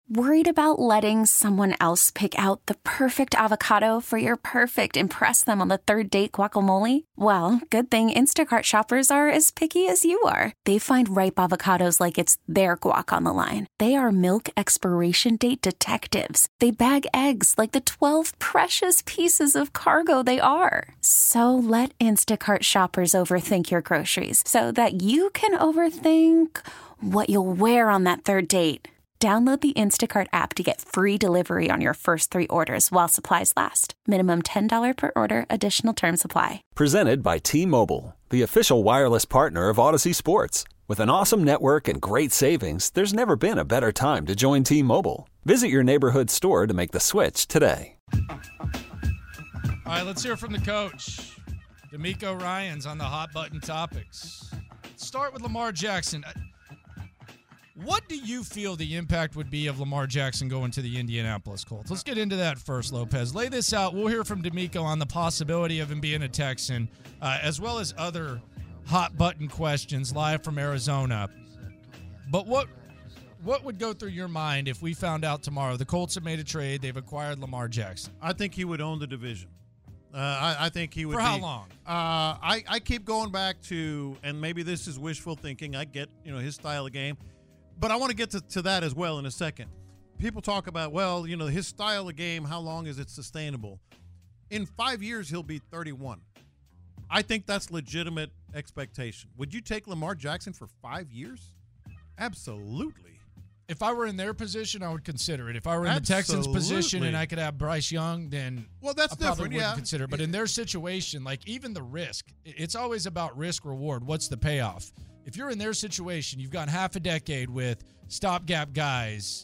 Worried about letting someone else pick out the perfect avocado for your perfect impress them on the third date guacamole? Well, good thing Instacart shoppers are as picky as you are. They find ripe avocados like it's their guac on the line. They are milk expiration date detectives. They bag eggs like the 12 precious pieces of cargo they are. So let Instacart shoppers overthink your groceries so that you can overthink what you'll wear on that third date. Download the Instacart app to get free delivery on your first 3 orders while supplies last. Minimum $10 per order. Additional terms apply. Presented by T-Mobile, the official wireless partner of Odyssey Sports. With an awesome network and great savings, there's never been a better time to join T-Mobile. Visit your neighborhood store to make the switch today. All right, let's hear from the coach. D'Amico Ryans on the hot button topics. Let's start with Lamar Jackson. What do you feel the impact would be of Lamar Jackson going to the Indianapolis Colts? Let's get into that first, Lopez. Lay this out. We'll hear from D'Amico on the possibility of him being a Texan, as well as other hot-button questions live from Arizona. But what would go through your mind if we found out tomorrow the Colts have made a trade, they've acquired Lamar Jackson? I think he would own the division. I think he would. For how long? I keep going back to, and maybe this is wishful thinking. I get his style of game. But I want to get to that as well in a second. People talk about, his style of game, how long is it sustainable? In 5 years, he'll be 31. I think that's legitimate expectation. Would you take Lamar Jackson for 5 years? Absolutely. If I were in their position, I would consider it. If I were in the Texans' position and I could have Bryce Young, then that's I probably different, wouldn't consider it. But in their situation, like even the risk, it's always about risk-reward. What's the payoff? If you're in their situation, you've got half a decade with stopgap guys,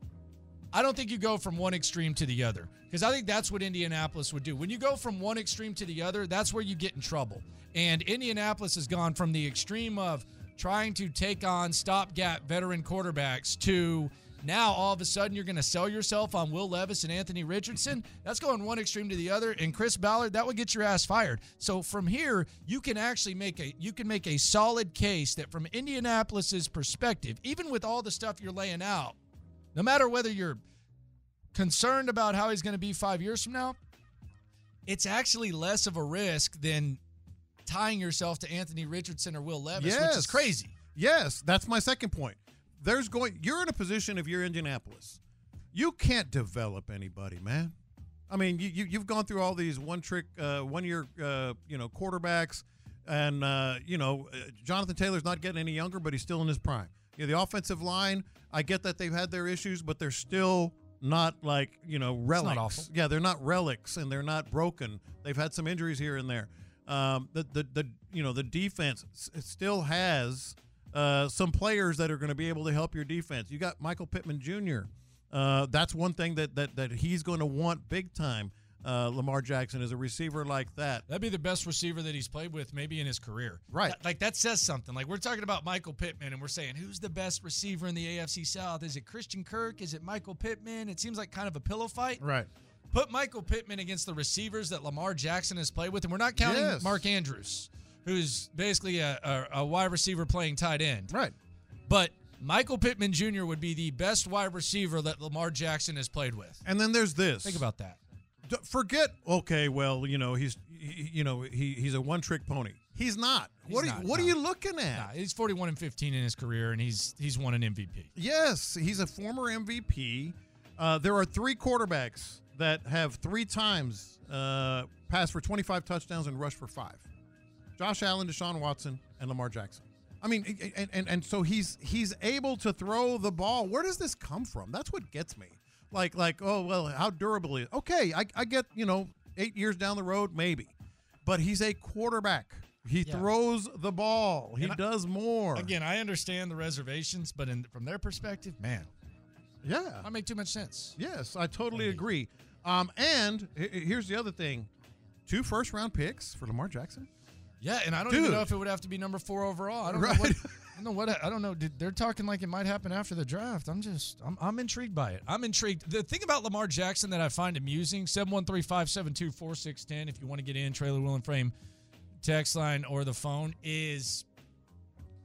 I don't think you go from one extreme to the other, because I think that's what Indianapolis would do. When you go from one extreme to the other, that's where you get in trouble. And Indianapolis has gone from the extreme of trying to take on stopgap veteran quarterbacks to now all of a sudden you're going to sell yourself on Will Levis and Anthony Richardson. That's going one extreme to the other. And Chris Ballard, that would get your ass fired. So from here, you can actually make a solid case that from Indianapolis's perspective, even with all the stuff you're laying out, no matter whether you're concerned about how he's going to be 5 years from now, it's actually less of a risk than tying yourself to Anthony Richardson or Will Levis, which is crazy. Yes, that's my second point. You're in a position, if you're Indianapolis, you can't develop anybody, man. I mean, you've gone through all these one-year quarterbacks, and Jonathan Taylor's not getting any younger, but he's still in his prime. The offensive line, I get that they've had their issues, but they're still not like relics. It's not awful. Yeah, they're not relics, and they're not broken. They've had some injuries here and there. The defense still has some players that are going to be able to help your defense. You got Michael Pittman Jr. That's one thing that he's going to want big time. Lamar Jackson is a receiver like that. That'd be the best receiver that he's played with maybe in his career. Right. That says something. Like we're talking about Michael Pittman and we're saying, who's the best receiver in the AFC South? Is it Christian Kirk? Is it Michael Pittman? It seems like kind of a pillow fight. Right. Put Michael Pittman against the receivers that Lamar Jackson has played with, and we're not counting Mark Andrews, who's basically a wide receiver playing tight end. Right. But Michael Pittman Jr. would be the best wide receiver that Lamar Jackson has played with. And then there's this. Think about that. Forget, okay, well, he's a one-trick pony. He's not. What are you looking at? Nah, he's 41-15 in his career, and he's won an MVP. Yes, he's a former MVP. There are 3 quarterbacks that have 3 times passed for 25 touchdowns and rushed for 5. Josh Allen, Deshaun Watson, and Lamar Jackson. I mean, and so he's able to throw the ball. Where does this come from? That's what gets me. Like, oh, well, how durable is it? Okay, I get, 8 years down the road, maybe. But he's a quarterback. He throws the ball. He does more. Again, I understand the reservations, but from their perspective, man. Yeah. That make too much sense. Yes, I totally agree. And here's the other thing. 2 first-round picks for Lamar Jackson. Yeah, and I don't even know if it would have to be number 4 overall. I don't know. They're talking like it might happen after the draft. I'm intrigued by it. I'm intrigued. The thing about Lamar Jackson that I find amusing, 713-572-4610, if you want to get in, Trailer Wheel and Frame text line or the phone, is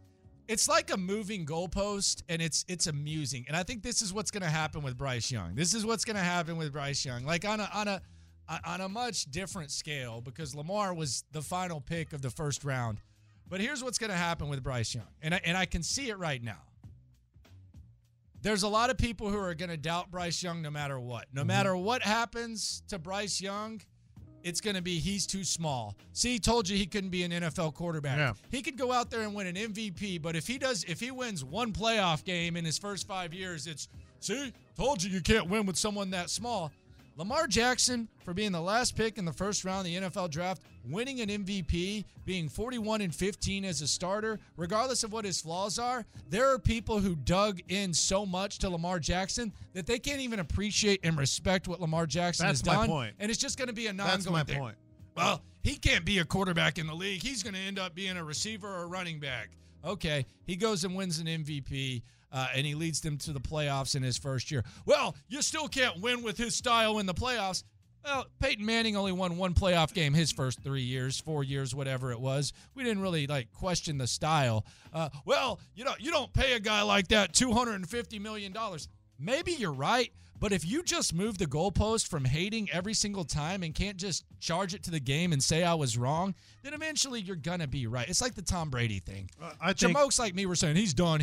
It's like a moving goalpost, and it's amusing. And I think this is what's going to happen with Bryce Young. Like on a much different scale, because Lamar was the final pick of the first round. But here's what's going to happen with Bryce Young, and I can see it right now. There's a lot of people who are going to doubt Bryce Young no matter what. No matter what happens to Bryce Young, it's going to be he's too small. See, told you he couldn't be an NFL quarterback. Yeah. He could go out there and win an MVP, but if he wins one playoff game in his first 5 years, it's, see, told you can't win with someone that small. Lamar Jackson, for being the last pick in the first round of the NFL draft, winning an MVP, being 41-15 as a starter, regardless of what his flaws are, there are people who dug in so much to Lamar Jackson that they can't even appreciate and respect what Lamar Jackson has done. That's my point. And it's just going to be a non-going That's my thing. point. Well, he can't be a quarterback in the league. He's going to end up being a receiver or a running back. Okay, he goes and wins an MVP. And he leads them to the playoffs in his first year. Well, you still can't win with his style in the playoffs. Well, Peyton Manning only won one playoff game his first 3 years, 4 years, whatever it was. We didn't really question the style. Well, you don't pay a guy like that $250 million. Maybe you're right, but if you just move the goalpost from hating every single time and can't just charge it to the game and say I was wrong, then eventually you're going to be right. It's like the Tom Brady thing. I think Jamokes like me were saying, he's done.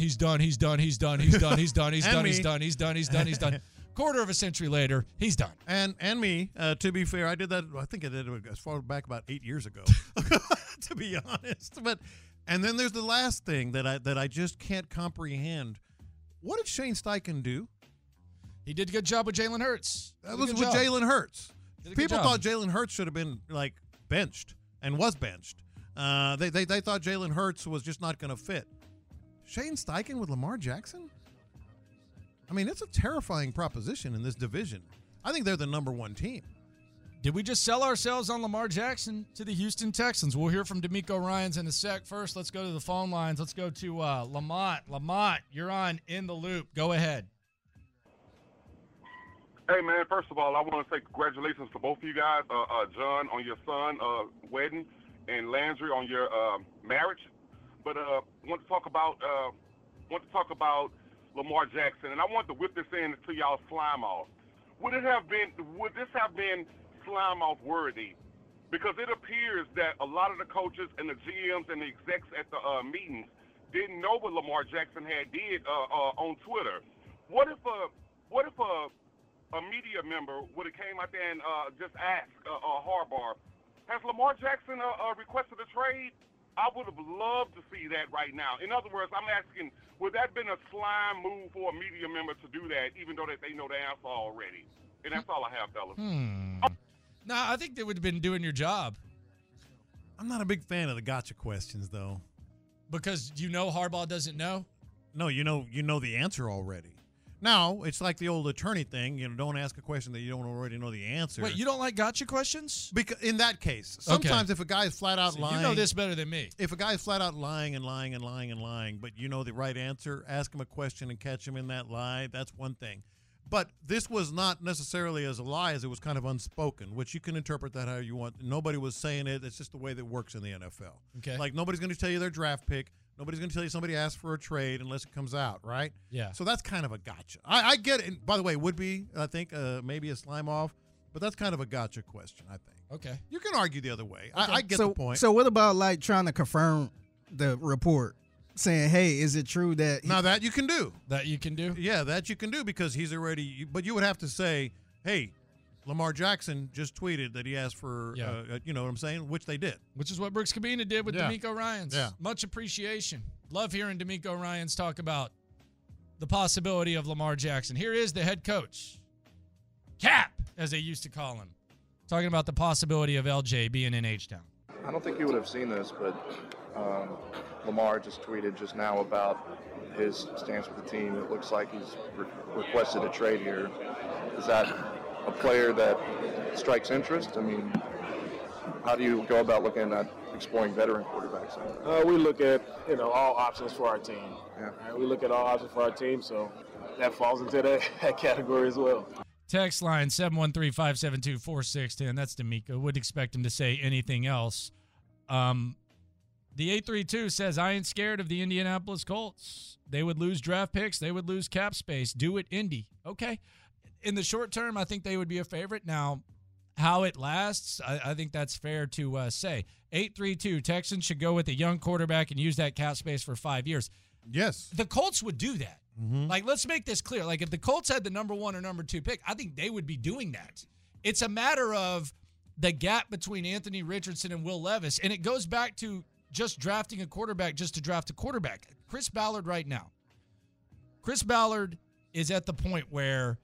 Quarter of a century later, he's done. And me, to be fair, I did that. I think I did it as far back about 8 years ago, to be honest. And then there's the last thing that I just can't comprehend. What did Shane Steichen do? He did a good job with Jalen Hurts. That was with Jalen Hurts. People job. thought Jalen Hurts should have been benched and was benched. They thought Jalen Hurts was just not going to fit. Shane Steichen with Lamar Jackson? I mean, it's a terrifying proposition in this division. I think they're the number one team. Did we just sell ourselves on Lamar Jackson to the Houston Texans? We'll hear from D'Amico Ryans in a sec. First, let's go to the phone lines. Let's go to Lamont. Lamont, you're on In the Loop. Go ahead. Hey, man, first of all, I want to say congratulations to both of you guys, John, on your son wedding, and Landry on your marriage. But want to talk about Lamar Jackson, and I want to whip this in to y'all slime off. Would this have been slime off worthy? Because it appears that a lot of the coaches and the GMs and the execs at the meetings didn't know what Lamar Jackson had did on Twitter. What if a media member would have came out there and just asked Harbaugh, has Lamar Jackson requested a trade? I would have loved to see that right now. In other words, I'm asking, would that have been a slime move for a media member to do that, even though that they know the answer already? And that's all I have, fellas. No, I think they would have been doing your job. I'm not a big fan of the gotcha questions, though. Because Harbaugh doesn't know? No, you know the answer already. Now, it's like the old attorney thing. Don't ask a question that you don't already know the answer. Wait, you don't like gotcha questions? Because in that case, sometimes if a guy is flat out lying. You know this better than me. If a guy is flat out lying, but you know the right answer, ask him a question and catch him in that lie, that's one thing. But this was not necessarily as a lie as it was kind of unspoken, which you can interpret that how you want. Nobody was saying it. It's just the way that works in the NFL. Okay. Like nobody's going to tell you their draft pick. Nobody's going to tell you somebody asked for a trade unless it comes out, right? Yeah. So that's kind of a gotcha. I get it. And by the way, would be, I think, maybe a slime off, but that's kind of a gotcha question, I think. Okay. You can argue the other way. Okay. I get the point. So what about trying to confirm the report? Saying, hey, is it true that... Now that you can do. That you can do? Yeah, that you can do because he's already... But you would have to say, hey, Lamar Jackson just tweeted that he asked for, you know what I'm saying, which they did. Which is what Brooks Cabina did with D'Amico Ryans. Yeah. Much appreciation. Love hearing D'Amico Ryans talk about the possibility of Lamar Jackson. Here is the head coach, Cap, as they used to call him, talking about the possibility of LJ being in H-Town. I don't think you would have seen this, but Lamar just tweeted just now about his stance with the team. It looks like he's requested a trade here. Is that a player that strikes interest? I mean, how do you go about looking at exploring veteran quarterbacks? We look at, all options for our team. Yeah. We look at all options for our team, so that falls into that category as well. Text line 713-572-4610. That's D'Amico. Would expect him to say anything else. The 832 says, I ain't scared of the Indianapolis Colts. They would lose draft picks. They would lose cap space. Do it, Indy. Okay. In the short term, I think they would be a favorite. Now, how it lasts, I think that's fair to say. 832, Texans should go with a young quarterback and use that cap space for 5 years. Yes. The Colts would do that. Like, let's make this clear. Like, if the Colts had the number 1 or number 2 pick, I think they would be doing that. It's a matter of the gap between Anthony Richardson and Will Levis, and it goes back to just drafting a quarterback just to draft a quarterback. Chris Ballard right now. Chris Ballard is at the point where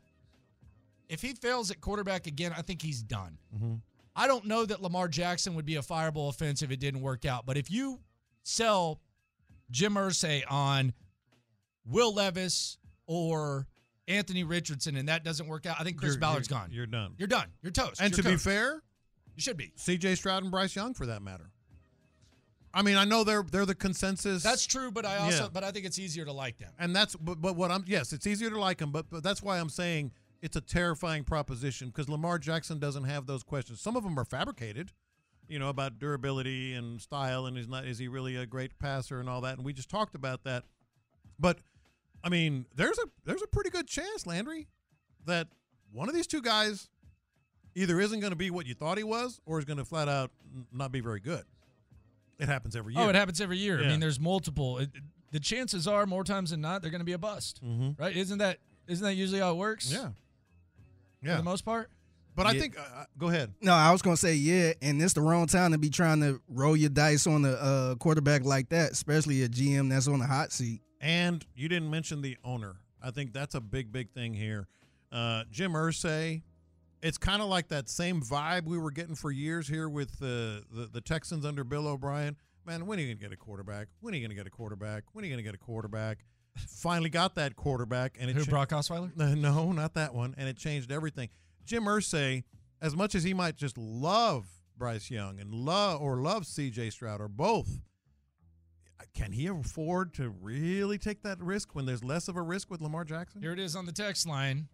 if he fails at quarterback again, I think he's done. I don't know that Lamar Jackson would be a fireable offense if it didn't work out, but if you sell Jim Irsay on Will Levis or Anthony Richardson and that doesn't work out, I think Chris Ballard's gone. You're done. You're done. You're toast. And You're to toast. be fair, you should be. C.J. Stroud and Bryce Young, for that matter. I mean, I know they're the consensus. That's true, but I think it's easier to like them. And that's but what I'm it's easier to like them, but that's why I'm saying it's a terrifying proposition because Lamar Jackson doesn't have those questions. Some of them are fabricated, about durability and style, and is he really a great passer and all that? And we just talked about that. But I mean, there's a pretty good chance, Landry, that one of these two guys either isn't going to be what you thought he was, or is going to flat out not be very good. It happens every year. Oh, it happens every year. Yeah. I mean, there's multiple. The chances are, more times than not, they're going to be a bust, right? Isn't that usually how it works? Yeah. For the most part. But I think go ahead. No, I was going to say, yeah, and it's the wrong time to be trying to roll your dice on a quarterback like that, especially a GM that's on the hot seat. And you didn't mention the owner. I think that's a big thing here. Jim Irsay, it's kind of like that same vibe we were getting for years here with the Texans under Bill O'Brien. Man, when are you going to get a quarterback? When are you going to get a quarterback? When are you going to get a quarterback? Finally got that quarterback. And Brock Osweiler? No, not that one. And it changed everything. Jim Irsay, as much as he might just love Bryce Young and love C.J. Stroud or both, can he afford to really take that risk when there's less of a risk with Lamar Jackson? Here it is on the text line.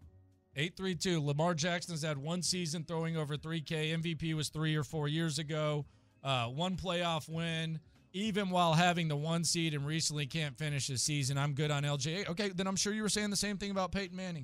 832. Lamar Jackson's had one season throwing over 3K. MVP was 3 or 4 years ago. One playoff win, even while having the 1 seed and recently can't finish the season. I'm good on LJ. Okay, then I'm sure you were saying the same thing about Peyton Manning.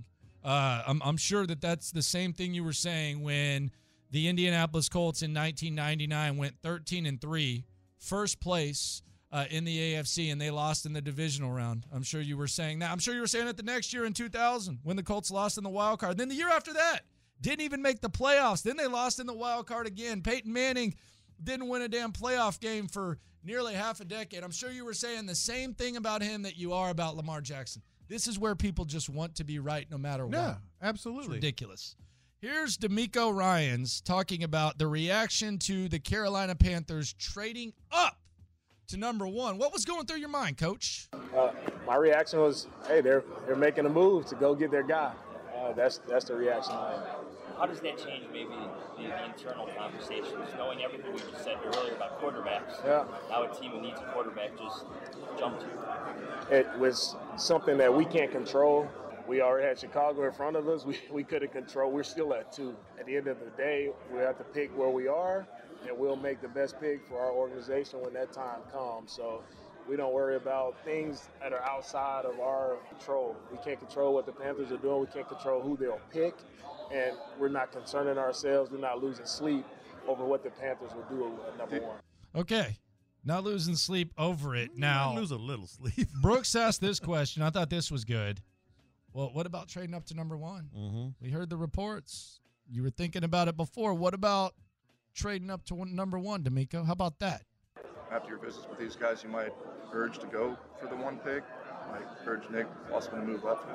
I'm sure that's the same thing you were saying when the Indianapolis Colts in 1999 went 13-3, first place in the AFC, and they lost in the divisional round. I'm sure you were saying that. I'm sure you were saying it the next year in 2000 when the Colts lost in the wild card. Then the year after that, didn't even make the playoffs. Then they lost in the wild card again. Peyton Manning didn't win a damn playoff game for nearly half a decade. I'm sure you were saying the same thing about him that you are about Lamar Jackson. This is where people just want to be right no matter what. Yeah, absolutely. It's ridiculous. Here's D'Amico Ryans talking about the reaction to the Carolina Panthers trading up to number 1. What was going through your mind, Coach? My reaction was, hey, they're making a move to go get their guy. That's the reaction I had. How does that change maybe the internal conversations, knowing everything we just said earlier about quarterbacks? Yeah. Now a team that needs a quarterback just jumped to. It was something that we can't control. We already had Chicago in front of us. We couldn't control. We're still at 2. At the end of the day, we have to pick where we are, and we'll make the best pick for our organization when that time comes. So we don't worry about things that are outside of our control. We can't control what the Panthers are doing. We can't control who they'll pick, and we're not concerning ourselves. We're not losing sleep over what the Panthers will do at number 1. Okay. Not losing sleep over it. Now, I lose a little sleep. Brooks asked this question. I thought this was good. Well, what about trading up to number 1? Mm-hmm. We heard the reports. You were thinking about it before. What about trading up to number 1, D'Amico? How about that? After your visits with these guys, you might urge to go for the 1 pick. Might urge Nick possibly to move up.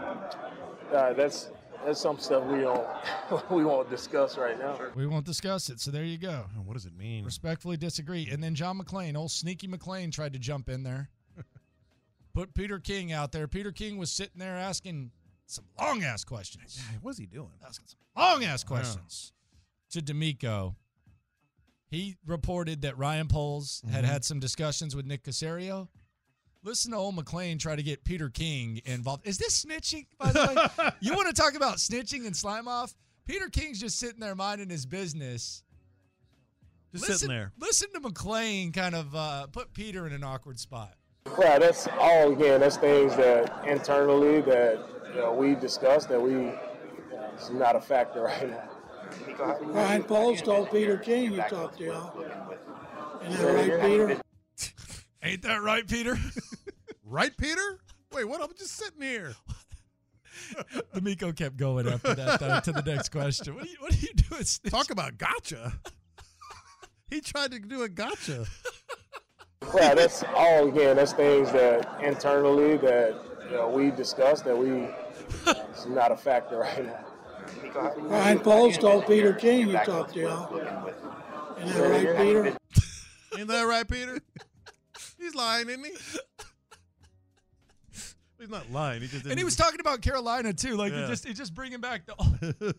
That's some stuff we won't discuss right now. Sure. We won't discuss it, so there you go. What does it mean? Respectfully disagree. And then John McClain, old sneaky McClain, tried to jump in there. Put Peter King out there. Peter King was sitting there asking some long-ass questions. Yeah, what's he doing? Asking some long-ass questions to D'Amico. He reported that Ryan Poles had some discussions with Nick Caserio. Listen to old McClain try to get Peter King involved. Is this snitching, by the way? You want to talk about snitching and slime off? Peter King's just sitting there minding his business. Just sitting there. Listen to McClain kind of put Peter in an awkward spot. Yeah, that's all. Again, that's things that internally that we discussed that it's not a factor right now. Ryan Pauls told Peter King you talked to y'all. Isn't that right, Peter? Ain't that right, Peter? Right, Peter? Wait, what? I'm just sitting here. D'Amico kept going after that, though, to the next question. What are you doing, Snitch? Talk about gotcha. He tried to do a gotcha. Yeah, that's all. Again, that's things that internally that we discussed that it's not a factor right now. Ryan Pauls told Peter King you talked to y'all. Isn't that right, Peter? Ain't that right, Peter? He's lying, isn't he? He's not lying. And he was talking about Carolina too. Like he just bringing back the.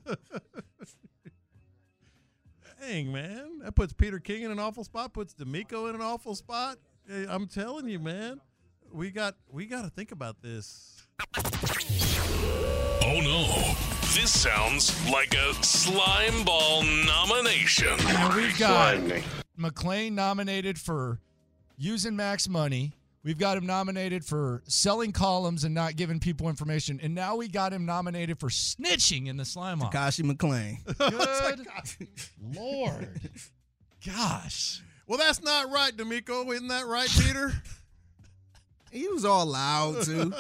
Dang, man, that puts Peter King in an awful spot. Puts D'Amico in an awful spot. Hey, I'm telling you, man, we got to think about this. Oh no, this sounds like a slime ball nomination. And we've got McClain nominated for using Max money. We've got him nominated for selling columns and not giving people information. And now we got him nominated for snitching in the slime off. Takashi McClain. Good Lord. Gosh. Well, that's not right, D'Amico. Isn't that right, Peter? He was all loud, too.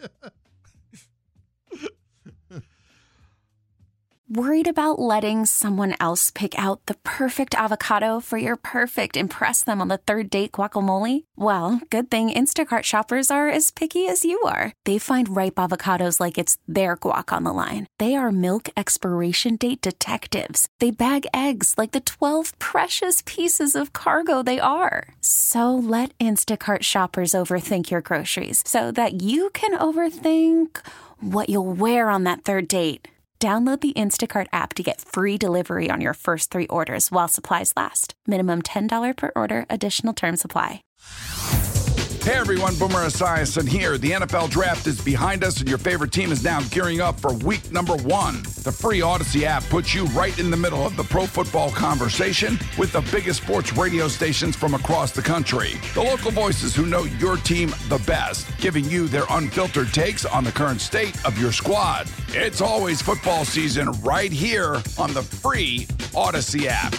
Worried about letting someone else pick out the perfect avocado for your perfect impress them on the third date guacamole? Well, good thing Instacart shoppers are as picky as you are. They find ripe avocados like it's their guac on the line. They are milk expiration date detectives. They bag eggs like the 12 precious pieces of cargo they are. So let Instacart shoppers overthink your groceries so that you can overthink what you'll wear on that third date. Download the Instacart app to get free delivery on your first 3 orders while supplies last. Minimum $10 per order. Additional terms apply. Hey everyone, Boomer Esiason here. The NFL Draft is behind us and your favorite team is now gearing up for week number 1. The free Odyssey app puts you right in the middle of the pro football conversation with the biggest sports radio stations from across the country. The local voices who know your team the best, giving you their unfiltered takes on the current state of your squad. It's always football season right here on the free Odyssey app.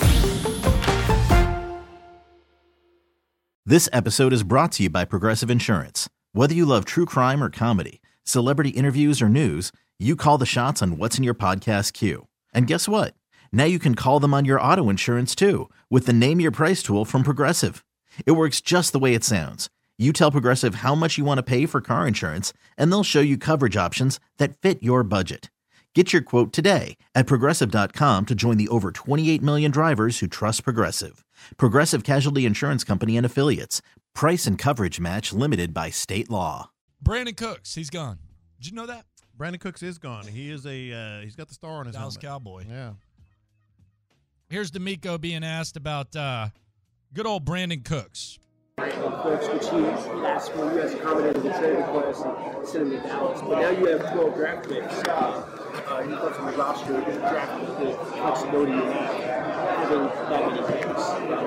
This episode is brought to you by Progressive Insurance. Whether you love true crime or comedy, celebrity interviews or news, you call the shots on what's in your podcast queue. And guess what? Now you can call them on your auto insurance too with the Name Your Price tool from Progressive. It works just the way it sounds. You tell Progressive how much you want to pay for car insurance, and they'll show you coverage options that fit your budget. Get your quote today at Progressive.com to join the over 28 million drivers who trust Progressive. Progressive Casualty Insurance Company and Affiliates. Price and coverage match limited by state law. Brandon Cooks, he's gone. Did you know that? Brandon Cooks is gone. He is he's got the star on his Dallas helmet. Cowboy. Yeah. Here's D'Amico being asked about good old Brandon Cooks. Brandon Cooks, which he last year you guys commented on the trade request and sent him to Dallas. But now you have 12 draft picks. You put from the roster and draft the flexibility you have given that many picks.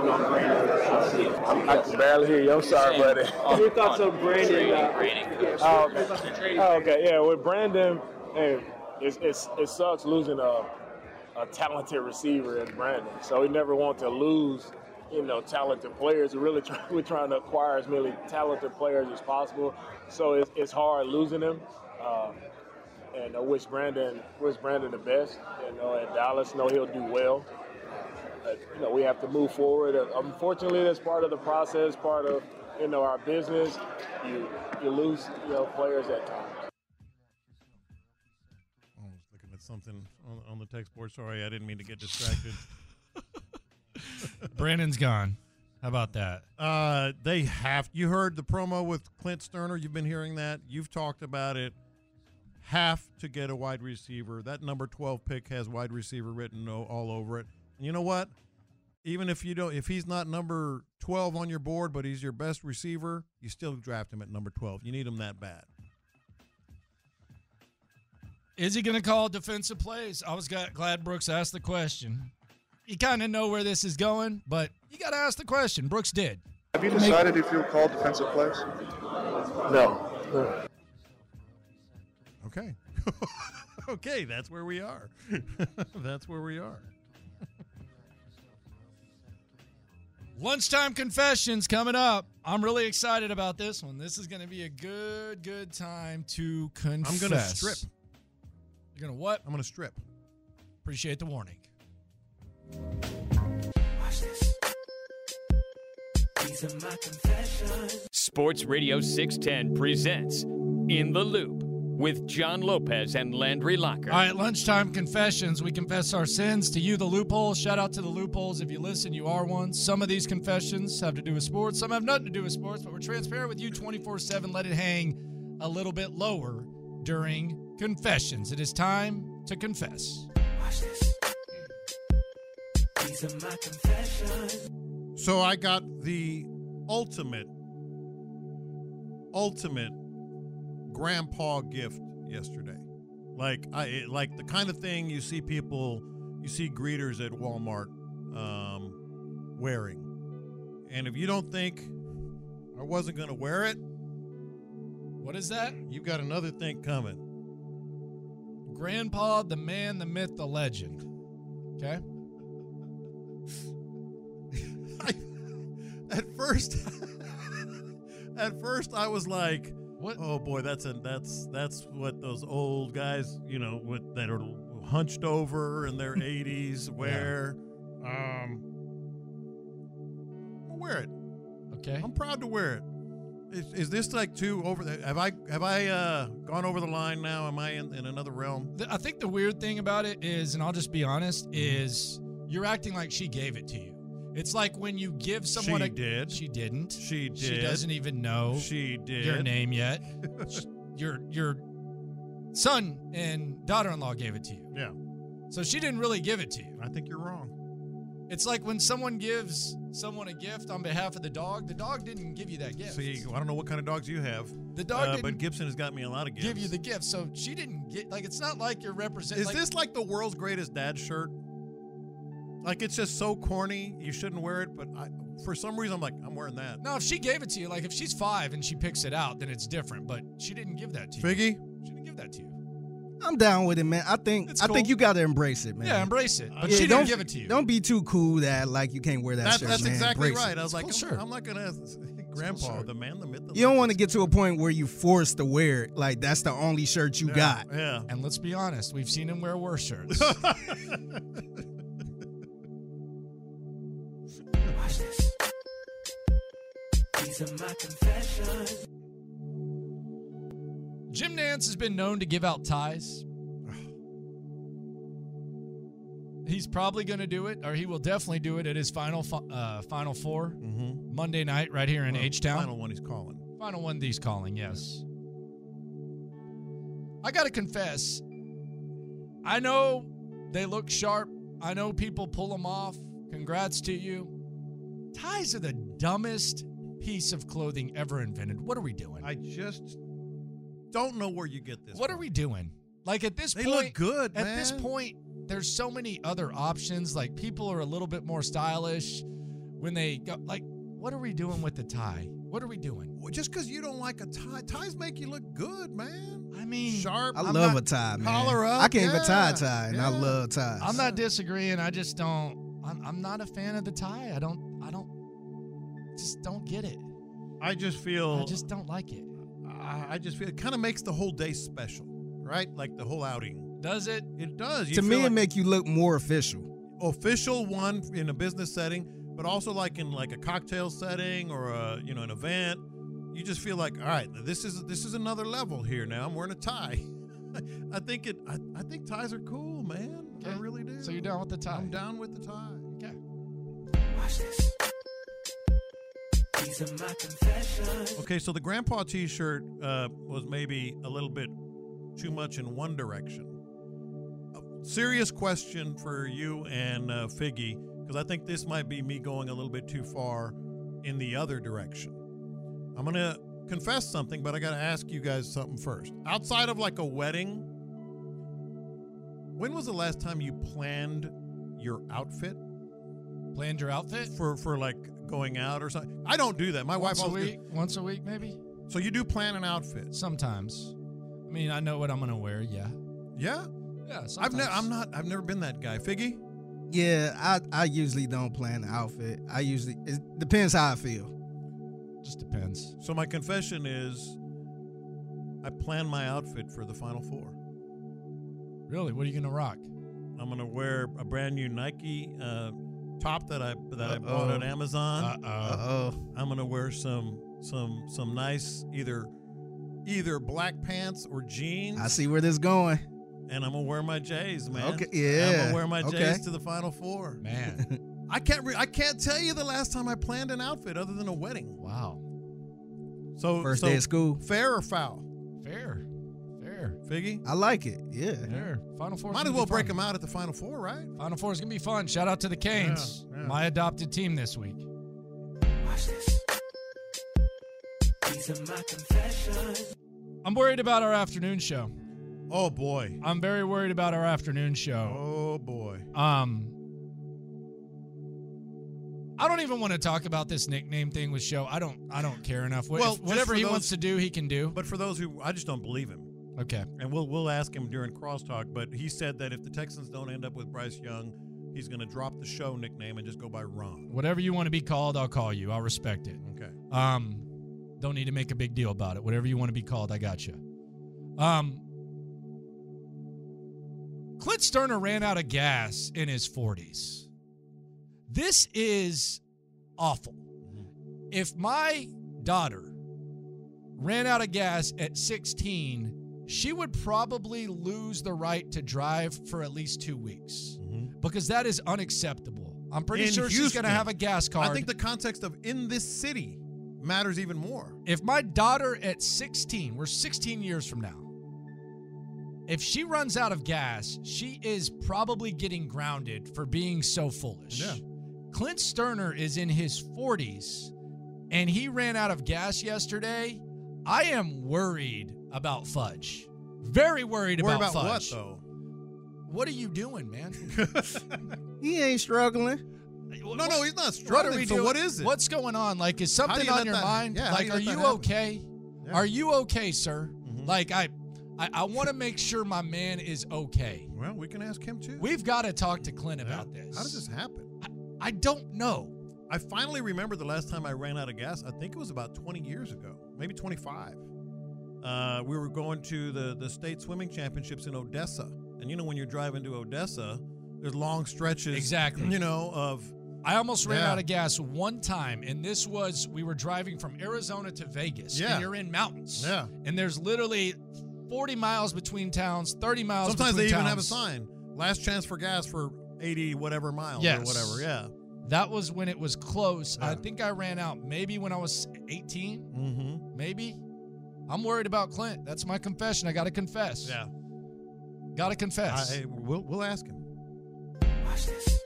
I can barely hear you. I'm sorry, buddy. Your thoughts on Brandon? Okay. Yeah, with Brandon, hey, it sucks losing a talented receiver as Brandon. So we never want to lose, talented players. We're trying to acquire as many talented players as possible. So it's hard losing them. And I wish Brandon the best. At Dallas, he'll do well. We have to move forward. Unfortunately, that's part of the process, part of our business. You lose players at times. I was looking at something on the text board. Sorry, I didn't mean to get distracted. Brandon's gone. How about that? You heard the promo with Clint Sterner. You've been hearing that. You've talked about it. Have to get a wide receiver. That number 12 pick has wide receiver written all over it. And you know what? Even if he's not number 12 on your board, but he's your best receiver, you still draft him at number 12. You need him that bad. Is he going to call defensive plays? I was glad Brooks asked the question. you kind of know where this is going, but you got to ask the question. Brooks did. Have you decided if you'll call defensive plays? No. Okay. Okay, that's where we are. That's where we are. Lunchtime confessions coming up. I'm really excited about this one. This is going to be a good time to confess. I'm going to strip. You're going to what? I'm going to strip. Appreciate the warning. Watch this. These are my confessions. Sports Radio 610 presents In the Loop with John Lopez and Landry Locker. All right, lunchtime confessions. We confess our sins to you, the loophole. Shout out to the loopholes. If you listen, you are one. Some of these confessions have to do with sports. Some have nothing to do with sports, but we're transparent with you 24/7. Let it hang a little bit lower during confessions. It is time to confess. Watch this. These are my confessions. So I got the ultimate grandpa gift yesterday. Like the kind of thing you see greeters at Walmart wearing. And if you don't think I wasn't going to wear it, what is that? You've got another thing coming. Grandpa, the man, the myth, the legend. Okay? At first I was like, what? Oh boy, that's what those old guys, that are hunched over in their 80s wear. Yeah. I'll wear it. Okay. I'm proud to wear it. Is this like too over? Have I gone over the line now? Am I in another realm? I think the weird thing about it is, and I'll just be honest, is you're acting like she gave it to you. It's like when you give someone She did. She didn't. She did. She doesn't even know She did. your name yet. Your son and daughter-in-law gave it to you. Yeah. So she didn't really give it to you. I think you're wrong. It's like when someone gives someone a gift on behalf of the dog didn't give you that gift. See, I don't know what kind of dogs you have. The dog didn't but Gibson has got me a lot of gifts. give you the gift. So she didn't get, it's not like you're representing. Is this like the world's greatest dad shirt? Like, it's just so corny, you shouldn't wear it, but for some reason, I'm like, I'm wearing that. No, if she gave it to you, like if she's 5 and she picks it out, then it's different, but she didn't give that to you. Figgy? She didn't give that to you. I'm down with it, man. I think you got to embrace it, man. Yeah, embrace it. But she didn't give it to you. Don't be too cool that, like, you can't wear that shirt, That's man. exactly Embrace right. it. I was like, sure. I'm not going to ask Grandpa, the man, the myth, the You don't want to get to a point where you forced to wear it. Like, that's the only shirt you got. Yeah. And let's be honest, we've seen him wear worse shirts. Watch this. These are my confessions. Jim Nance has been known to give out ties. He's probably going to do it, or he will definitely do it at his Final Four Monday night right here in H-Town. Final one he's calling. Final one he's calling, yes. I got to confess, I know they look sharp. I know people pull them off. Congrats to you. Ties are the dumbest piece of clothing ever invented. What are we doing? I just don't know where you get this What from. are we doing? Like at this They point, look good, At man. this point, there's so many other options. Like people are a little bit more stylish when they go. Like, what are we doing with the tie? What are we doing? Well, just because you don't like a tie, ties make you look good, man. I mean, sharp. I love a tie, man. Collar up. I can't even tie a yeah, tie, and I love ties. I'm not disagreeing. I just don't. I'm not a fan of the tie. I just don't get it. I just feel. I just don't like it. I just feel it kind of makes the whole day special, right? Like the whole outing. Does it? It does. You To feel me, like it make you look more official. official one in a business setting, but also like in like a cocktail setting or an event. You just feel like, all right, this is another level here. Now I'm wearing a tie. I think ties are cool, man. Okay. I really do. So you're down with the tie? I'm down with the tie. Okay. Watch this. These are my confessions. Okay, so the grandpa T-shirt was maybe a little bit too much in one direction. A serious question for you and Figgy, because I think this might be me going a little bit too far in the other direction. I'm going to confess something, but I got to ask you guys something first. Outside of like a wedding, when was the last time you planned your outfit? Planned your outfit for like going out or something. I don't do that. My wife always once a week, maybe. So you do plan an outfit Sometimes. I mean, I know what I'm gonna wear. Yeah. Yeah. Yeah. Sometimes. I've never been that guy. Figgy. Yeah, I usually don't plan the outfit. It depends how I feel. Just depends. So my confession is, I plan my outfit for the Final Four. Really? What are you gonna rock? I'm gonna wear a brand new Nike top that I bought on Amazon. I'm gonna wear some nice either black pants or jeans. I see where this is going. And I'm gonna wear my J's, man. Okay, yeah. I'm gonna wear my J's to the Final Four. Man, I can't tell you the last time I planned an outfit other than a wedding. Wow. So First day of school. Fair or foul? Fair. Figgy? I like it. Yeah. Fair. Final Four. Might as well break them out at the Final Four, right? Final Four is gonna be fun. Shout out to the Canes, Yeah. my adopted team this week. Watch this. These are my confessions. I'm worried about our afternoon show. Oh boy. I'm very worried about our afternoon show. Oh boy. I don't even want to talk about this nickname thing with Show. I don't care enough. Well, Whatever he wants to do, he can do. But for those who, I just don't believe him. Okay. And we'll ask him during crosstalk. But he said that if the Texans don't end up with Bryce Young, he's going to drop the Show nickname and just go by Ron. Whatever you want to be called, I'll call you. I'll respect it. Okay. Don't need to make a big deal about it. Whatever you want to be called, I got you. Clint Sterner ran out of gas in his 40s. This is awful. If my daughter ran out of gas at 16, she would probably lose the right to drive for at least 2 weeks because that is unacceptable. I'm pretty sure she's going to have a gas card. I think the context of in this city matters even more. If my daughter at 16, we're 16 years from now, if she runs out of gas, she is probably getting grounded for being so foolish. Yeah. Clint Sterner is in his 40s, and he ran out of gas yesterday. I am worried about Fudge. Very worried about Fudge. What, though? What are you doing, man? He ain't struggling. No, he's not struggling. What are we doing? What is it? What's going on? Like, is something on your mind? Yeah, like, are you okay? Yeah. Are you okay, sir? Like, I want to make sure my man is okay. Well, we can ask him, too. We've got to talk to Clint about this. How does this happen? I don't know. I finally remember the last time I ran out of gas. I think it was about 20 years ago, maybe 25. We were going to the state swimming championships in Odessa. And, when you're driving to Odessa, there's long stretches. Exactly. Of... I almost ran out of gas one time, and this was, we were driving from Arizona to Vegas. Yeah. And you're in mountains. Yeah. And there's literally 40 miles between towns, 30 miles Sometimes between they towns. even have a sign. Last chance for gas for 80 whatever miles or whatever. Yeah. That was when it was close. Yeah. I think I ran out maybe when I was 18. Mm-hmm. Maybe. I'm worried about Clint. That's my confession. I got to confess. Yeah. Got to confess. We'll ask him. Watch this.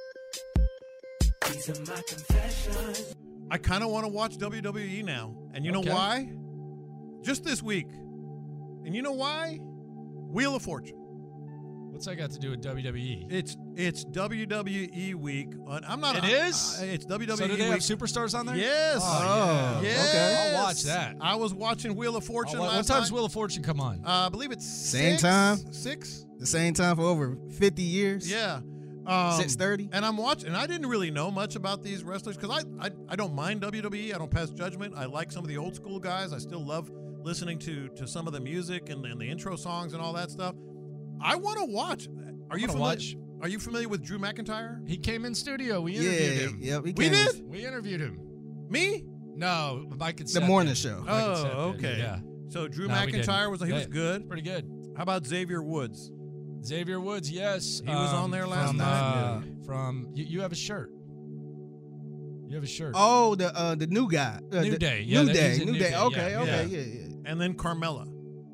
These are my confessions. I kind of want to watch WWE now. And you know why? Just this week. And you know why? Wheel of Fortune. What's that got to do with WWE? It's WWE week. I'm not. It is. It's WWE. So do they week. have superstars on there? Yes. Oh, yeah. Yes. Okay. I'll watch that. I was watching Wheel of Fortune last What time's Wheel of Fortune come on? I believe it's same time. 6. The same time for over 50 years. Yeah. 6:30. And I'm watching, and I didn't really know much about these wrestlers because I don't mind WWE. I don't pass judgment. I like some of the old school guys. I still love listening to some of the music and the intro songs and all that stuff. I want to watch. Are you familiar with Drew McIntyre? He came in studio. We interviewed him. Yeah, we did. We interviewed him. Me? No, Mike and The Seth morning did. show. Mike and Seth Oh, did, okay. Yeah. So Drew No, we McIntyre didn't. was good. Pretty good. How about Xavier Woods? Xavier Woods, yes. He was on there last night. You have a shirt. You have a shirt. Oh, the new guy. New Day. New Yeah, Day. he's in New Day. Okay. Yeah. Yeah. And then Carmella.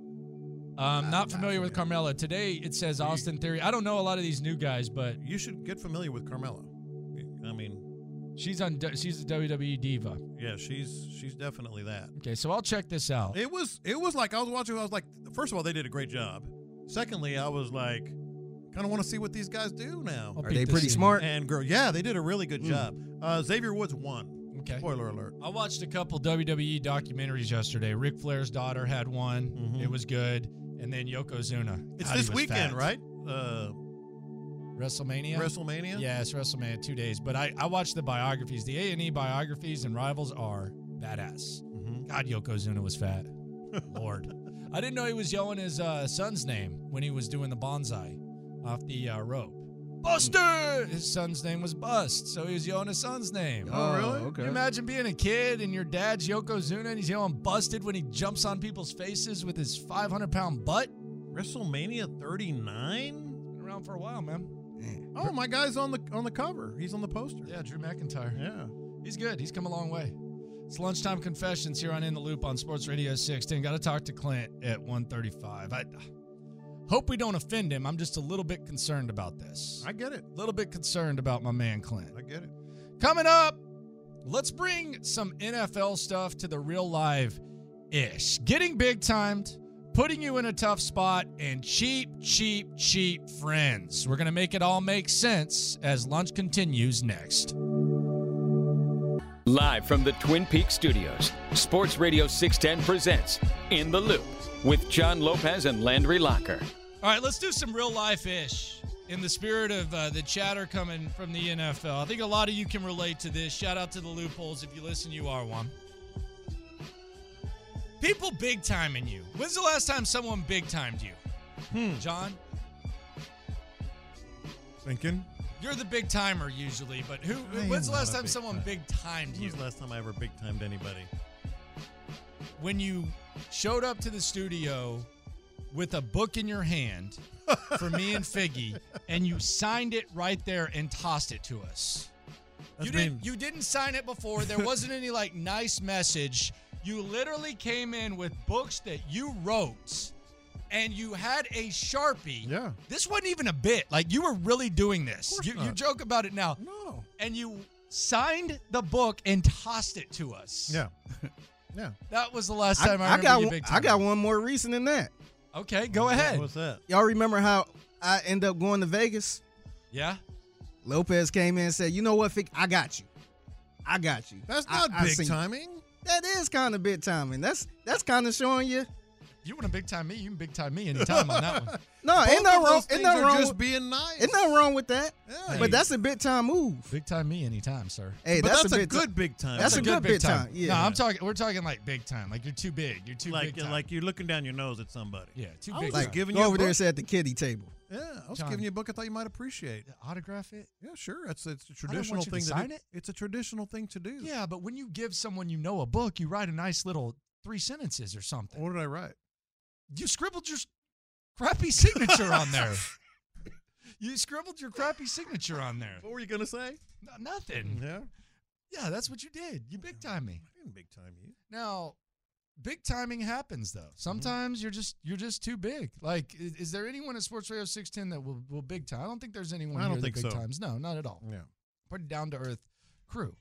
Not familiar with Carmella. Today it says Austin Theory. I don't know a lot of these new guys, but You should get familiar with Carmella. I mean, she's a WWE diva. yeah, she's definitely that. Okay, so I'll check this out. It was like I was watching. I was like, first of all, they did a great job. Secondly, I was like, kind of want to see what these guys do now. Are they pretty smart? And girl, yeah, they did a really good job. Xavier Woods won. Okay. Spoiler alert. I watched a couple WWE documentaries yesterday. Ric Flair's daughter had one. It was good. And then Yokozuna. It's God, this he was weekend, fat. right? WrestleMania? WrestleMania? Yeah, it's WrestleMania 2 days. But I watched the biographies. The A&E biographies and Rivals are badass. God, Yokozuna was fat. Lord. I didn't know he was yelling his son's name when he was doing the bonsai off the rope. Buster! His son's name was Bust, so he was yelling his son's name. Oh, really? Okay. Can you imagine being a kid and your dad's Yokozuna and he's yelling Busted when he jumps on people's faces with his 500-pound butt? WrestleMania 39? Been around for a while, man. Oh, my guy's on the cover. He's on the poster. Yeah, Drew McIntyre. Yeah. He's good. He's come a long way. It's Lunchtime Confessions here on In the Loop on Sports Radio 610. Got to talk to Clint at 1:35. I hope we don't offend him. I'm just a little bit concerned about this. I get it. A little bit concerned about my man Clint. I get it. Coming up, let's bring some NFL stuff to the real live-ish. Getting big-timed, putting you in a tough spot, and cheap friends. We're going to make it all make sense as lunch continues next. Live from the Twin Peaks studios, Sports Radio 610 presents In the Loop with John Lopez and Landry Locker. All right, let's do some real life-ish in the spirit of the chatter coming from the NFL. I think a lot of you can relate to this. Shout out to the loopholes. If you listen, you are one. People big-timing you. When's the last time someone big-timed you? John? Thinking. You're the big-timer usually, but when's the last time someone big-timed you? When's the last time I ever big-timed anybody? When you showed up to the studio with a book in your hand for me and Figgy, and you signed it right there and tossed it to us. You didn't sign it before. There wasn't any nice message. You literally came in with books that you wrote, and you had a Sharpie. Yeah. This wasn't even a bit. You were really doing this. You joke about it now. No. And you signed the book and tossed it to us. Yeah. Yeah. That was the last time I remember you big time. I got one more recent than that. Okay, go ahead. What's that? Y'all remember how I ended up going to Vegas? Yeah. Lopez came in and said, "You know what, Fick? I got you. I got you." That's not big timing. That is kind of big timing. That's kind of showing you. You want to big time me? You can big time me anytime on that one. No, ain't nothing wrong. Ain't nothing wrong. Just being nice. Ain't nothing wrong with that. Yeah. But that's a big time move. Big time me anytime, sir. Hey, But that's a good big time. That's a good big time. No, Yeah. we're talking big time. You're too big. You're too big time. Like you're looking down your nose at somebody. Yeah, too I big was time. giving Go you a over there and book. sit at the kiddie table. Yeah, I was John. giving you a book I thought you might appreciate. Autograph it? Yeah, sure. It's a I don't traditional want you to thing sign do. it? It's a traditional thing to do. Yeah, but when you give someone you know a book, you write a nice little 3 sentences or something. What did I write? You scribbled your crappy signature on there. You scribbled your crappy signature on there. What were you gonna say? Nothing. Yeah. Yeah, that's what you did. You big time me. I didn't big time you. Now, big timing happens though. Sometimes you're just too big. Is there anyone at Sports Radio 610 that will big time? I don't think there's anyone I don't here think that big so. times. No, not at all. Yeah. Pretty down to earth crew.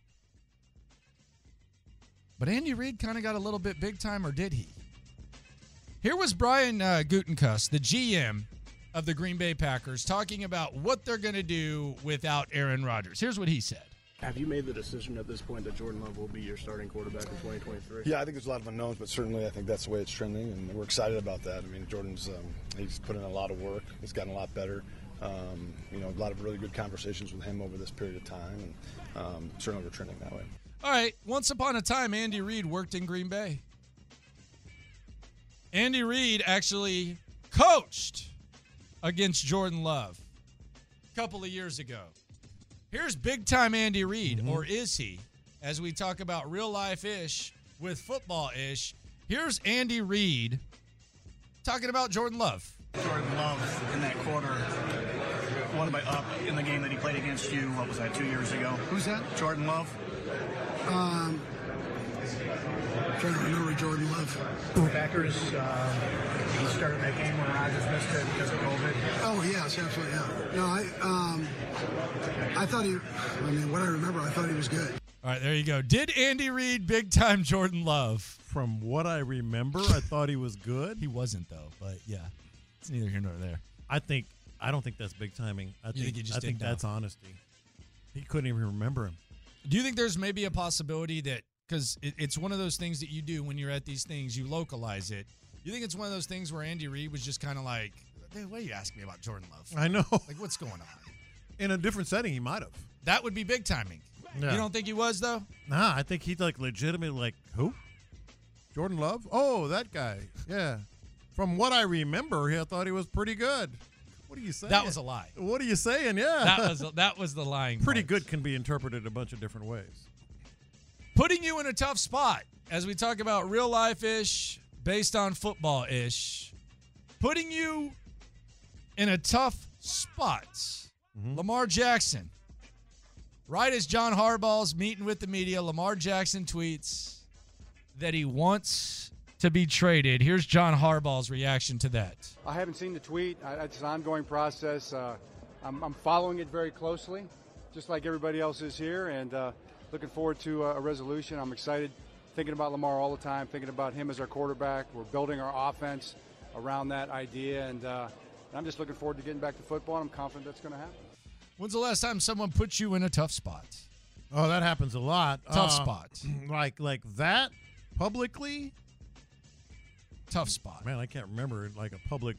But Andy Reid kind of got a little bit big time, or did he? Here was Brian Gutekunst, the GM of the Green Bay Packers, talking about what they're going to do without Aaron Rodgers. Here's what he said. Have you made the decision at this point that Jordan Love will be your starting quarterback in 2023? Yeah, I think there's a lot of unknowns, but certainly I think that's the way it's trending, and we're excited about that. I mean, Jordan's he's put in a lot of work. He's gotten a lot better. A lot of really good conversations with him over this period of time, and certainly we're trending that way. All right, once upon a time, Andy Reid worked in Green Bay. Andy Reid actually coached against Jordan Love a couple of years ago. Here's big-time Andy Reid, or is he? As we talk about real-life-ish with football-ish, here's Andy Reid talking about Jordan Love. Jordan Love in that quarter, one by up in the game that he played against you, what was that, 2 years ago? Who's that? Jordan Love. Trying to remember Jordan Love. Packers, he started that game when Rodgers missed it because of COVID. Oh, yes, absolutely, yeah. No, I thought what I remember, I thought he was good. All right, there you go. Did Andy Reid big-time Jordan Love? From what I remember, I thought he was good. He wasn't, though, but yeah. It's neither here nor there. I think I don't think that's big timing. I You think he just I think didn't know? that's honesty. He couldn't even remember him. Do you think there's maybe a possibility that, because it's one of those things that you do when you're at these things, you localize it. You think it's one of those things where Andy Reid was just kind of like, hey, why are you asking me about Jordan Love? I know. Like, what's going on? In a different setting, he might have. That would be big timing. Yeah. You don't think he was, though? Nah, I think he's like legitimately like, who? Jordan Love? Oh, that guy. Yeah. From what I remember, I thought he was pretty good. What are you saying? That was a lie. What are you saying? Yeah. That was the lying Pretty part. good can be interpreted a bunch of different ways. Putting you in a tough spot as we talk about real life-ish, based on football-ish. Putting you in a tough spot. Lamar Jackson. Right as John Harbaugh's meeting with the media, Lamar Jackson tweets that he wants to be traded. Here's John Harbaugh's reaction to that. I haven't seen the tweet. It's an ongoing process. I'm following it very closely, just like everybody else is here, and looking forward to a resolution. I'm excited, thinking about Lamar all the time, thinking about him as our quarterback. We're building our offense around that idea, and I'm just looking forward to getting back to football, and I'm confident that's going to happen. When's the last time someone put you in a tough spot? Oh, that happens a lot. Tough spot. Like that publicly? Tough spot. Man, I can't remember like a public,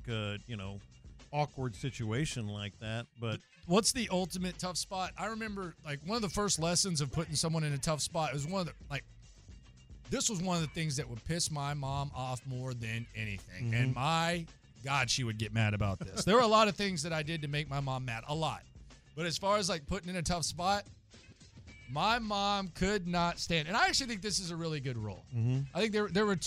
awkward situation like that. But what's the ultimate tough spot? I remember like one of the first lessons of putting someone in a tough spot. It was one of the this was one of the things that would piss my mom off more than anything. And my God, she would get mad about this. There were a lot of things that I did to make my mom mad. A lot. But as far as like putting in a tough spot, my mom could not stand. And I actually think this is a really good rule. I think there were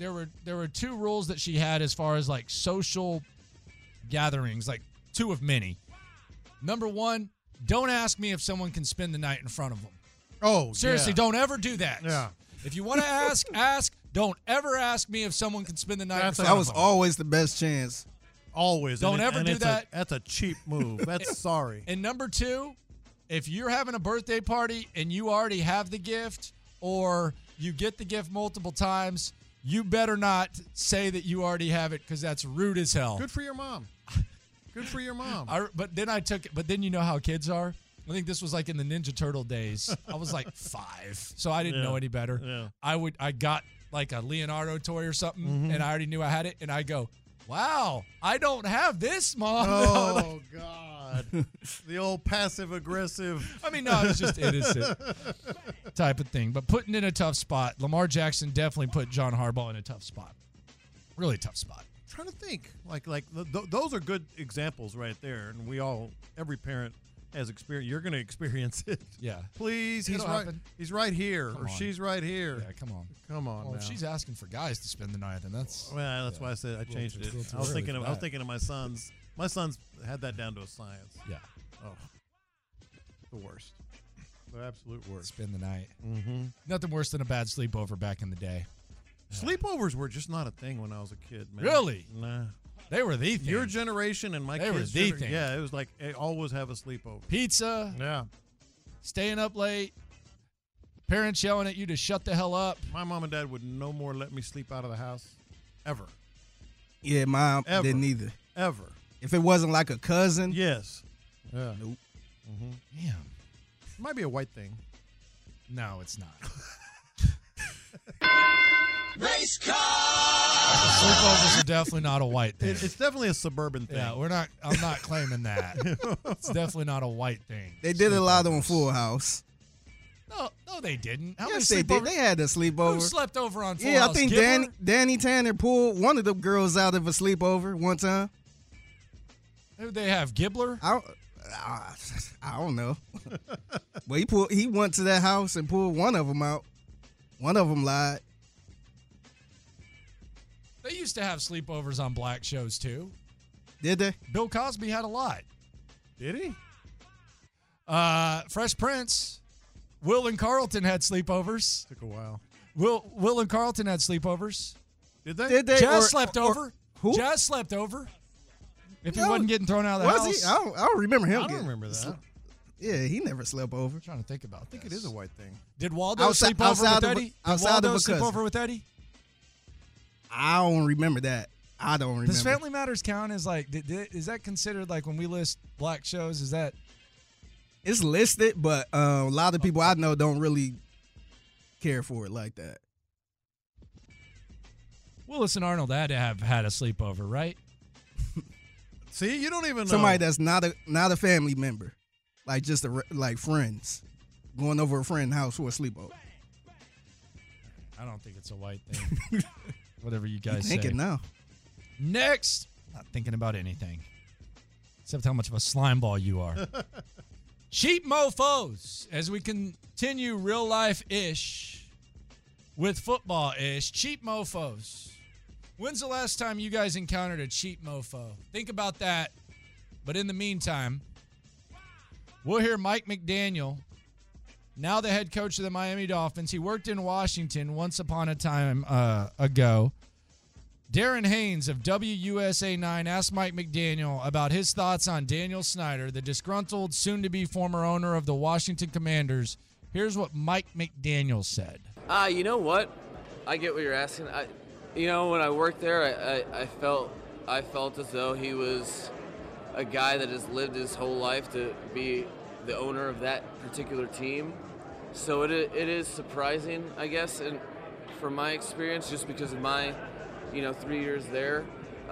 two rules that she had as far as like social gatherings, like two of many. Number one, don't ask me if someone can spend the night in front of them. Oh, seriously, yeah. Don't ever do that. Yeah. If you want to ask. Don't ever ask me if someone can spend the night in front of That was them. always the best chance. Always. Don't ever do that. That's a cheap move. That's sorry. And number two, if you're having a birthday party and you already have the gift or you get the gift multiple times, you better not say that you already have it because that's rude as hell. Good for your mom. Good for your mom. But then you know how kids are. I think this was like in the Ninja Turtle days. I was like 5, so I didn't know any better. Yeah. I got like a Leonardo toy or something, and I already knew I had it, and I go, wow, I don't have this, Mom. Oh, God. The old passive-aggressive. I mean, no, it's just innocent type of thing. But putting in a tough spot, Lamar Jackson definitely put John Harbaugh in a tough spot. Really tough spot. I'm trying to think. Those are good examples right there. And every parent has experience. You're going to experience it. Yeah. Please, It'll happen. He's right here, Come or on. she's right here. Yeah, come on. Come on. Well, now. if she's asking for guys to spend the night, then that's why I said I changed it. I was thinking of my sons. My sons had that down to a science. Yeah. Oh, the worst. The absolute worst. Spend the night. Mm-hmm. Nothing worse than a bad sleepover back in the day. Sleepovers were just not a thing when I was a kid, man. Really? Nah. They were the thing. Your generation and my They were kids' the gener- thing. Yeah, it was like always have a sleepover. Pizza. Yeah. Staying up late. Parents yelling at you to shut the hell up. My mom and dad would no more let me sleep out of the house. Ever. Yeah, mine Ever. didn't either. Ever. If it wasn't like a cousin. Yes. Yeah. Nope. Mm-hmm. Damn. It might be a white thing. No, it's not. Race car! Sleepovers are definitely not a white thing. It's definitely a suburban thing. Yeah, I'm not claiming that. It's definitely not a white thing. They did a lot on Full House. No, they didn't. How Yes, many they did. sleepovers? They had a sleepover. Who slept over on Full Yeah, House? I think Gibbler? Danny Tanner pulled one of the girls out of a sleepover one time. Who'd they have? Gibbler? I don't know. But he went to that house and pulled one of them out. One of them lied. They used to have sleepovers on black shows too. Did they? Bill Cosby had a lot. Did he? Fresh Prince. Will and Carlton had sleepovers. Took a while. Will and Carlton had sleepovers. Did they? Did they? Jazz slept over. Who? Jazz slept over. If he wasn't getting thrown out of the Was house. he? I don't remember him. I don't remember that. Yeah, he never slept over. I'm trying to think about I think it is a white thing. Did Waldo Outside- sleep over outside with of a- Eddie? Did outside Waldo of a sleep cousin. over with Eddie? I don't remember that. I don't remember. Does Family Matters count as like? Is that considered like when we list black shows? Is that? It's listed, but a lot of people I know don't really care for it like that. Willis and Arnold had to have had a sleepover, right? See, you don't even know. Somebody that's not a family member, like just like friends, going over a friend's house for a sleepover. I don't think it's a white thing. Whatever you guys say. Thinking now. Next, not thinking about anything except how much of a slime ball you are. Cheap mofos, as we continue real life-ish with football-ish. Cheap mofos. When's the last time you guys encountered a cheap mofo? Think about that. But in the meantime, we'll hear Mike McDaniel, now the head coach of the Miami Dolphins. He worked in Washington once upon a time ago. Darren Haynes of WUSA 9 asked Mike McDaniel about his thoughts on Daniel Snyder, the disgruntled, soon-to-be former owner of the Washington Commanders. Here's what Mike McDaniel said. You know what? I get what you're asking. When I worked there, I felt as though he was a guy that has lived his whole life to be the owner of that particular team. So it is surprising, I guess, and from my experience, just because of my 3 years there,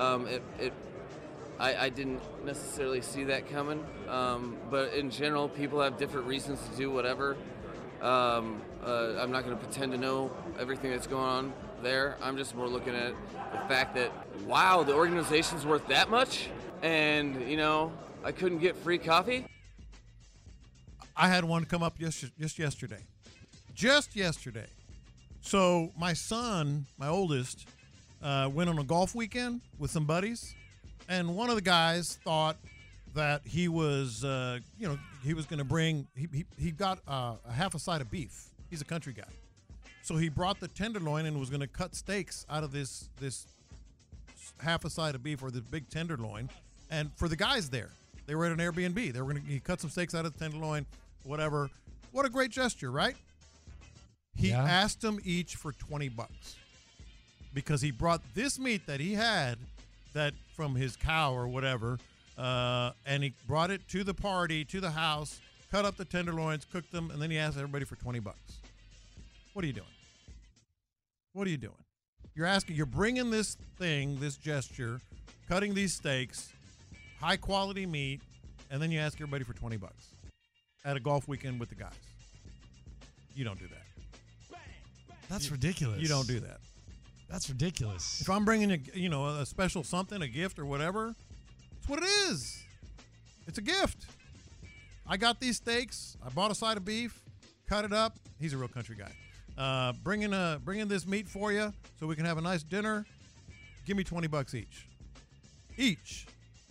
I didn't necessarily see that coming. But in general, people have different reasons to do whatever. I'm not going to pretend to know everything that's going on there. I'm just more looking at the fact that, wow, the organization's worth that much, and I couldn't get free coffee. I had one come up just yesterday. Just yesterday. So my son, my oldest, went on a golf weekend with some buddies, and one of the guys thought that he was, he was going to bring. He got a half a side of beef. He's a country guy, so he brought the tenderloin and was going to cut steaks out of this half a side of beef or this big tenderloin, and for the guys there, they were at an Airbnb. They were going to cut some steaks out of the tenderloin, whatever. What a great gesture, right? He asked them each for $20. Because he brought this meat that he had, that from his cow or whatever, and he brought it to the party, to the house, cut up the tenderloins, cooked them, and then he asked everybody for $20. What are you doing? What are you doing? You're bringing this thing, this gesture, cutting these steaks, high quality meat, and then you ask everybody for $20 at a golf weekend with the guys. You don't do that. That's ridiculous. You don't do that. That's ridiculous. If I'm bringing a special something, a gift or whatever, it's what it is. It's a gift. I got these steaks. I bought a side of beef, cut it up. He's a real country guy. Bringing this meat for you so we can have a nice dinner. Give me $20 each. Each.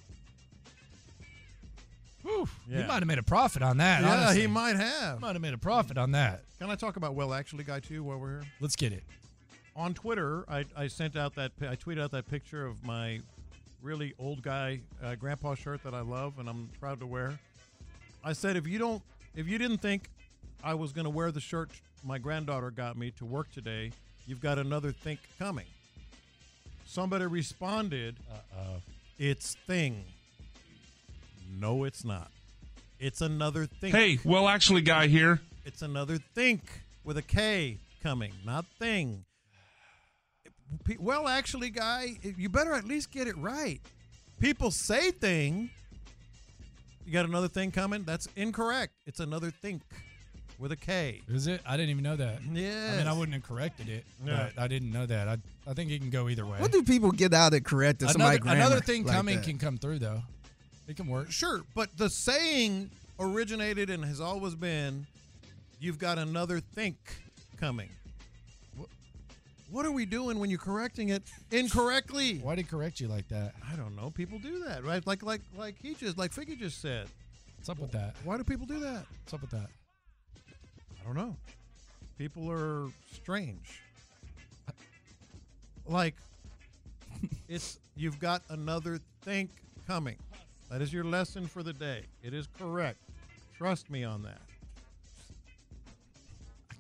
Whew. Yeah. He might have made a profit on that. Yeah, honestly. he might have. Might have made a profit on that. Can I talk about Well Actually Guy too while we're here? Let's get it. On Twitter, I sent out I tweeted out that picture of my really old guy grandpa shirt that I love and I'm proud to wear. I said, if you didn't think I was going to wear the shirt my granddaughter got me to work today, you've got another think coming. Somebody responded, it's thing. No, it's not. It's another think. Hey, Well Actually Guy here. It's another think with a K coming, not thing. Well, actually, Guy, you better at least get it right. People say thing. You got another thing coming? That's incorrect. It's another think with a K. Is it? I didn't even know that. Yeah. I mean, I wouldn't have corrected it, but I didn't know that. I think it can go either way. What do people get out of correcting somebody's grammar? Another thing like coming that? can come through, though. It can work. Sure, but the saying originated and has always been, you've got another think coming. What are we doing when you're correcting it incorrectly? Why did he correct you like that? I don't know. People do that, right? Like Figgy just said. What's up with that? Why do people do that? What's up with that? I don't know. People are strange. Like, you've got another think coming. That is your lesson for the day. It is correct. Trust me on that.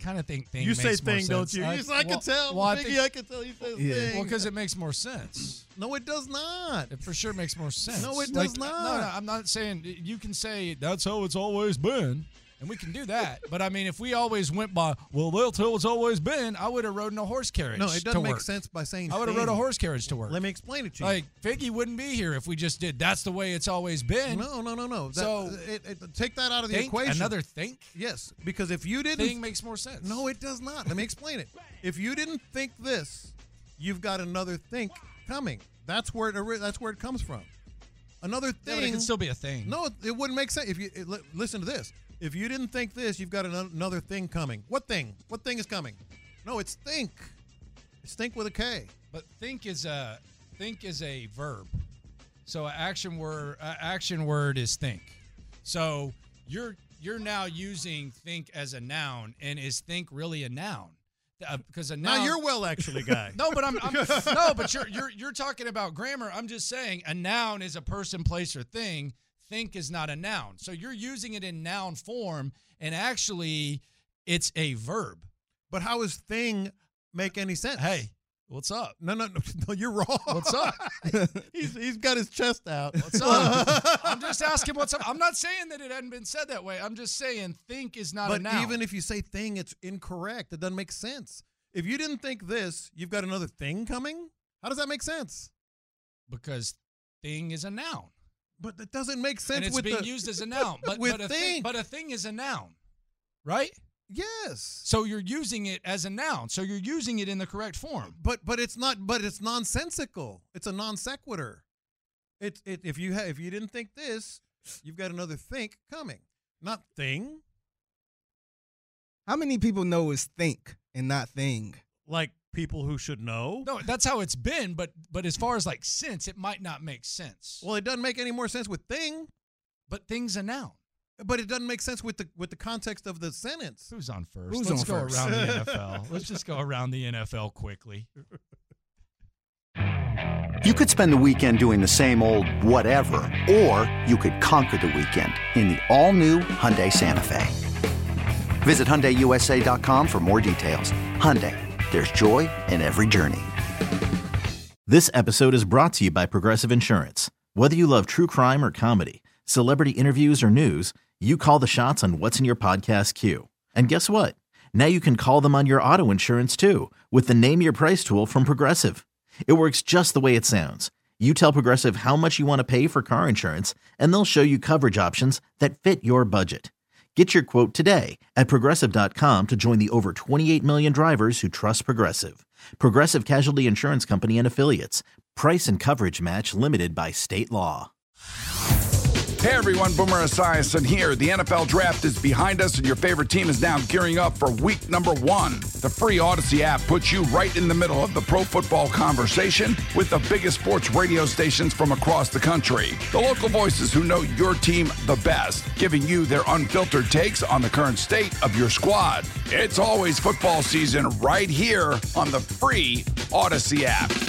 kind of think thing You makes say more thing, sense. don't you? I can tell. Well, Biggie, I can tell you say thing. Well, because it makes more sense. No, it does not. It for sure makes more sense. No, it does not. No, I'm not saying you can say that's how it's always been, and we can do that. But I mean, if we always went by, well, that's how it's always been, I would have rode in a horse carriage. No, it doesn't to make work. sense by saying I would have rode a horse carriage to work. Let me explain it to you. Like Figgy wouldn't be here if we just did. That's the way it's always been. No. So take that out of the think, equation. Another think? Yes, because if you didn't Thing makes more sense. No, it does not. Let me explain it. If you didn't think this, you've got another think coming. That's where it comes from. Another thing. Yeah, but it can still be a thing. No, it wouldn't make sense. Listen to this. If you didn't think this, you've got another thing coming. What thing? What thing is coming? No, it's think. It's think with a K. But think is a verb. So an action word is think. So you're now using think as a noun, and is think really a noun? Because a noun. Now you're well, actually, guy. No, but no, but you're talking about grammar. I'm just saying a noun is a person, place, or thing. Think is not a noun. So you're using it in noun form, and actually it's a verb. But how does thing make any sense? Hey, what's up? No, you're wrong. What's up? He's got his chest out. What's up? I'm just asking what's up. I'm not saying that it hadn't been said that way. I'm just saying think is not a noun. But even if you say thing, it's incorrect. It doesn't make sense. If you didn't think this, you've got another thing coming? How does that make sense? Because thing is a noun. But it doesn't make sense and it's with being used as a noun. But a thing is a noun, right? Yes. So you're using it as a noun. So you're using it in the correct form. But it's not. But it's nonsensical. It's a non sequitur. If you didn't think this, you've got another think coming, not thing. How many people know is think and not thing? Like people who should know. No, that's how it's been. But as far as like sense, it might not make sense. Well, it doesn't make any more sense with thing. But thing's a noun. But it doesn't make sense with the context of the sentence. Who's on first? Let's go around the NFL. Let's just go around the NFL quickly. You could spend the weekend doing the same old whatever, or you could conquer the weekend in the all-new Hyundai Santa Fe. Visit HyundaiUSA.com for more details. Hyundai, there's joy in every journey. This episode is brought to you by Progressive Insurance. Whether you love true crime or comedy, celebrity interviews or news, you call the shots on what's in your podcast queue. And guess what? Now you can call them on your auto insurance too with the Name Your Price tool from Progressive. It works just the way it sounds. You tell Progressive how much you want to pay for car insurance, and they'll show you coverage options that fit your budget. Get your quote today at Progressive.com to join the over 28 million drivers who trust Progressive. Progressive Casualty Insurance Company and Affiliates. Price and coverage match limited by state law. Hey everyone, Boomer Esiason here. The NFL Draft is behind us and your favorite team is now gearing up for week number 1. The free Odyssey app puts you right in the middle of the pro football conversation with the biggest sports radio stations from across the country. The local voices who know your team the best, giving you their unfiltered takes on the current state of your squad. It's always football season right here on the free Odyssey app.